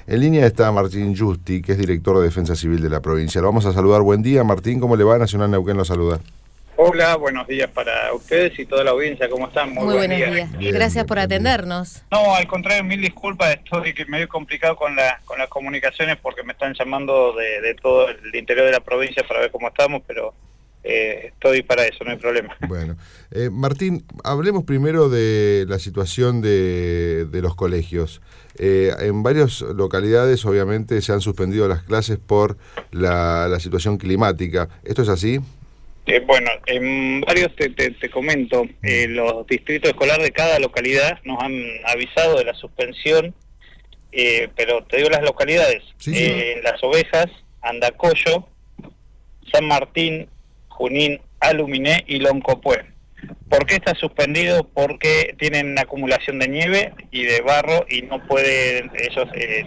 En línea está Martín Justi, que es director de Defensa Civil de la provincia. Lo vamos a saludar. Buen día, Martín. ¿Cómo le va? Nacional Neuquén lo saluda. Hola, buenos días para ustedes y toda la audiencia. ¿Cómo están? Muy buenos días. Bien, Gracias por bien. atendernos. No, al contrario, mil disculpas. Estoy medio complicado con las comunicaciones porque me están llamando de todo el interior de la provincia para ver cómo estamos, pero estoy para eso, no hay problema. Bueno, Martín, hablemos primero de la situación de los colegios. En varias localidades, obviamente, se han suspendido las clases por la situación climática. ¿Esto es así? Bueno, en varios te comento, los distritos escolares de cada localidad nos han avisado de la suspensión, pero te digo las localidades, Sí. Las Ovejas, Andacollo, San Martín, Junín, Aluminé y Loncopué. ¿Por qué está suspendido? Porque tienen acumulación de nieve y de barro y no pueden, ellos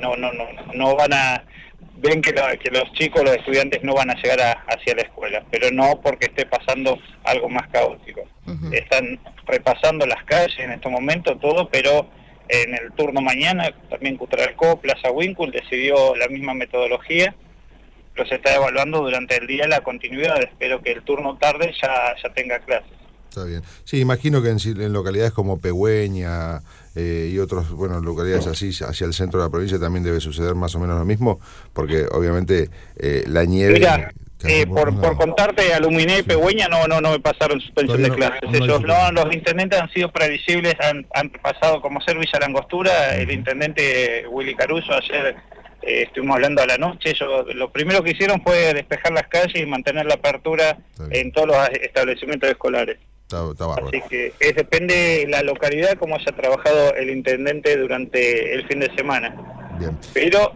no van a... Ven que los chicos, los estudiantes no van a llegar hacia la escuela, pero no porque esté pasando algo más caótico. Están repasando las calles en estos momentos, todo, pero en el turno mañana, también Cutralcó, Plaza Winkle decidió la misma metodología, pero se está evaluando durante el día la continuidad. Espero que el turno tarde ya tenga clases. Está bien. Sí, imagino que en localidades como Pegüeña y otras localidades así hacia el centro de la provincia también debe suceder más o menos lo mismo, porque obviamente la nieve... Mira, por contarte, Aluminé y Pegüeña no me pasaron suspensión de clases. Los intendentes han sido previsibles, han pasado como ser Villa Langostura. El intendente Willy Caruso ayer estuvimos hablando a la noche. Lo primero que hicieron fue despejar las calles y mantener la apertura en todos los establecimientos escolares. Está bárbaro. Así que depende de la localidad cómo haya trabajado el intendente durante el fin de semana. Bien. Pero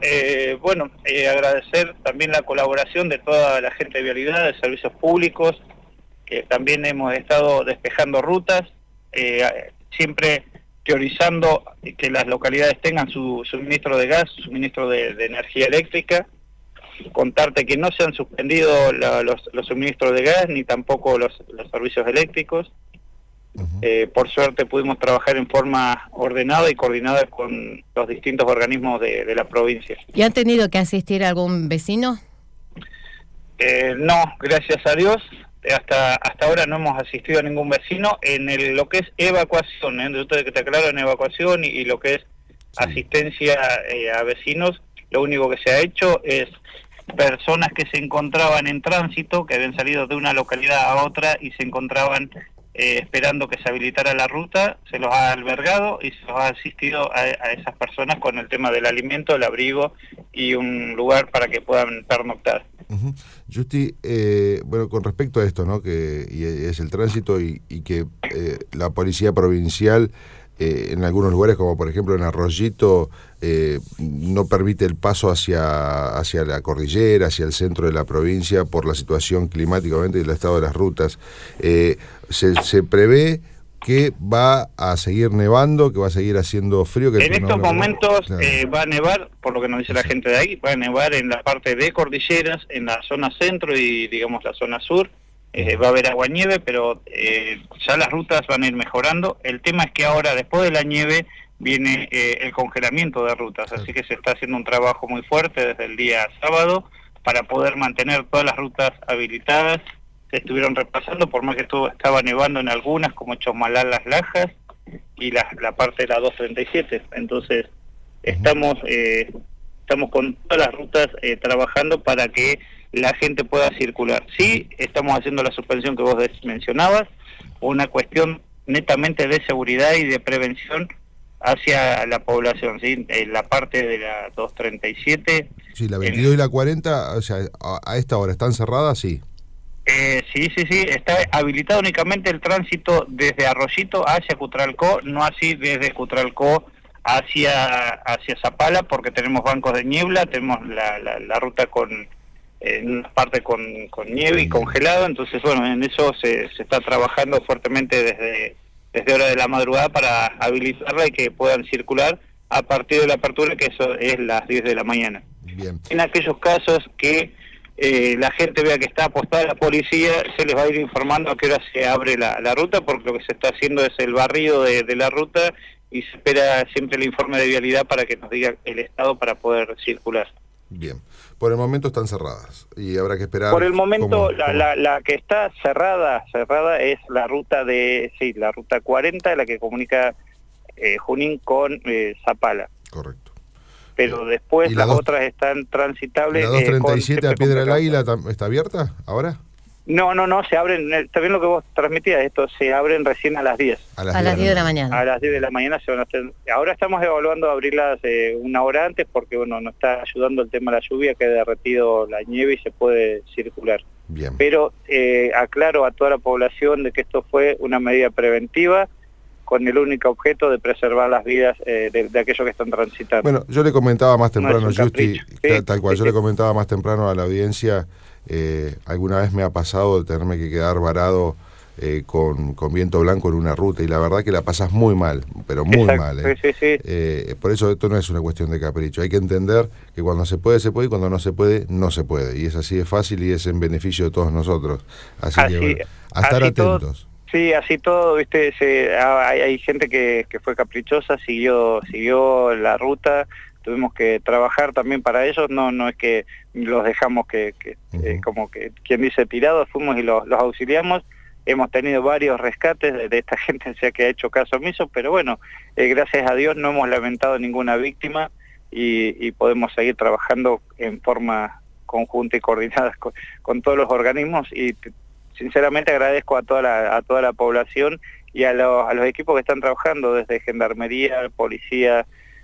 agradecer también la colaboración de toda la gente de vialidad, de servicios públicos, que también hemos estado despejando rutas, siempre priorizando que las localidades tengan su suministro de gas, su suministro de energía eléctrica. Contarte que no se han suspendido los suministros de gas ni tampoco los servicios eléctricos. Por suerte pudimos trabajar en forma ordenada y coordinada con los distintos organismos de la provincia. ¿Y han tenido que asistir a algún vecino? No, gracias a Dios. Hasta ahora no hemos asistido a ningún vecino en lo que es evacuación, yo te aclaro, en evacuación y lo que es asistencia a vecinos. Lo único que se ha hecho es personas que se encontraban en tránsito, que habían salido de una localidad a otra y se encontraban esperando que se habilitara la ruta, se los ha albergado y se los ha asistido a esas personas con el tema del alimento, el abrigo y un lugar para que puedan pernoctar. Justi, con respecto a esto, ¿no? Que es el tránsito y que la policía provincial en algunos lugares, como por ejemplo en Arroyito, no permite el paso hacia la cordillera, hacia el centro de la provincia por la situación climática, obviamente, y el estado de las rutas. Se prevé que va a seguir nevando, que va a seguir haciendo frío. Que en estos momentos claro. Va a nevar, por lo que nos dice la gente de ahí, va a nevar en la parte de cordilleras, en la zona centro y digamos la zona sur. Va a haber aguanieve, pero ya las rutas van a ir mejorando. El tema es que ahora, después de la nieve, viene el congelamiento de rutas, así que se está haciendo un trabajo muy fuerte desde el día sábado para poder mantener todas las rutas habilitadas. Se estuvieron repasando, por más que estaba nevando en algunas, como Chomalá, Las Lajas y la parte de la 237. Entonces, estamos con todas las rutas trabajando para que la gente pueda circular. Sí, estamos haciendo la suspensión que vos mencionabas, una cuestión netamente de seguridad y de prevención hacia la población, ¿sí? En la parte de la 237. Sí, la 22 y la 40, o sea, a esta hora, ¿están cerradas? Sí. Sí, está habilitado únicamente el tránsito desde Arroyito hacia Cutralcó, no así desde Cutralcó hacia Zapala, porque tenemos bancos de niebla, tenemos la ruta en una parte con nieve y congelado. Entonces en eso se está trabajando fuertemente desde hora de la madrugada para habilitarla y que puedan circular a partir de la apertura, que eso es las 10 de la mañana. Bien. En aquellos casos que la gente vea que está apostada la policía, se les va a ir informando a qué hora se abre la ruta, porque lo que se está haciendo es el barrido de la ruta y se espera siempre el informe de vialidad para que nos diga el estado para poder circular. Bien, por el momento están cerradas y habrá que esperar. Por el momento cómo. La que está cerrada es la ruta la ruta 40, la que comunica Junín con Zapala. Correcto. Pero después las otras están transitables. ¿La 237 a Piedra del Águila está abierta ahora? No, se abren, está bien lo que vos transmitías, esto se abren recién a las 10. A las 10 de la mañana. A las 10 de la mañana se van a hacer. Ahora estamos evaluando abrirlas una hora antes porque bueno, nos está ayudando el tema de la lluvia, que ha derretido la nieve y se puede circular. Bien. Pero aclaro a toda la población de que esto fue una medida preventiva con el único objeto de preservar las vidas de aquellos que están transitando. Bueno, yo le comentaba más temprano, No es un Justi, capricho. tal cual, Sí, yo le comentaba más temprano a la audiencia, alguna vez me ha pasado de tenerme que quedar varado con viento blanco en una ruta, y la verdad que la pasas muy mal, pero muy mal. Sí. Por eso esto no es una cuestión de capricho, hay que entender que cuando se puede, se puede, y cuando no se puede, no se puede, y es así de fácil y es en beneficio de todos nosotros. Así que bueno, a estar atentos. Sí, así todo, viste, hay gente que fue caprichosa, siguió la ruta, tuvimos que trabajar también para ellos, no es que los dejamos como que quien dice tirados, fuimos y los auxiliamos. Hemos tenido varios rescates de esta gente, sea que ha hecho caso omiso, pero bueno, gracias a Dios no hemos lamentado ninguna víctima y podemos seguir trabajando en forma conjunta y coordinada con todos los organismos, y sinceramente agradezco a toda la población y a los equipos que están trabajando, desde Gendarmería, Policía,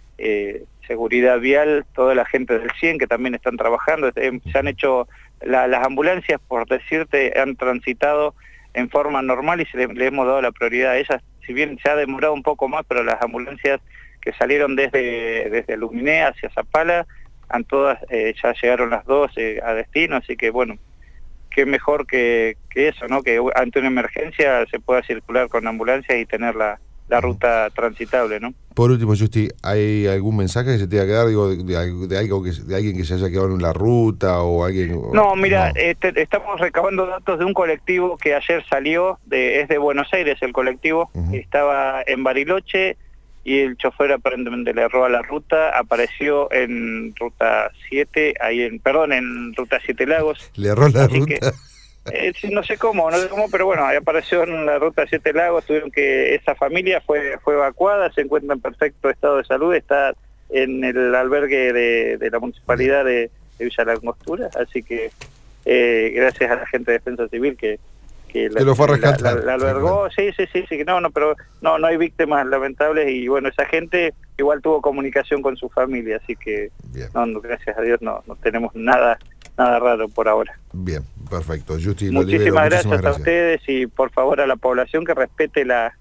Seguridad Vial, toda la gente del 100 que también están trabajando. Se han hecho, las ambulancias, por decirte, han transitado en forma normal y le hemos dado la prioridad a ellas, si bien se ha demorado un poco más, pero las ambulancias que salieron desde Luminé hacia Zapala, todas ya llegaron las dos a destino, así que bueno, qué mejor que eso, ¿no? Que ante una emergencia se pueda circular con ambulancias y tener la ruta transitable, ¿no? Por último, Justi, ¿hay algún mensaje que se te tenga que dar, digo, de alguien que se haya quedado en la ruta o alguien? No, mira, estamos recabando datos de un colectivo que ayer salió, es de Buenos Aires el colectivo, estaba en Bariloche y el chofer aparentemente le erró a la ruta, apareció en ruta 7, en ruta 7 Lagos. ¿Le erró la ruta? No sé cómo, pero bueno, apareció en la ruta 7 Lagos, esa familia fue evacuada, se encuentra en perfecto estado de salud, está en el albergue de la municipalidad de Villa La Angostura, así que gracias a la gente de Defensa Civil que lo fue a rescatar. La albergó, sí, pero no hay víctimas lamentables, y bueno, esa gente igual tuvo comunicación con su familia, así que gracias a Dios no tenemos nada raro por ahora. Bien, perfecto. Justi, muchísimas gracias a ustedes, y por favor a la población que respete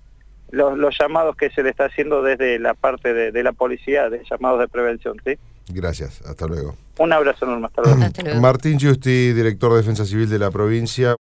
los llamados que se le está haciendo desde la parte de la policía, de llamados de prevención, ¿sí? Gracias, hasta luego. Un abrazo, Norma, hasta luego. Hasta luego. Martín Justi, director de Defensa Civil de la provincia.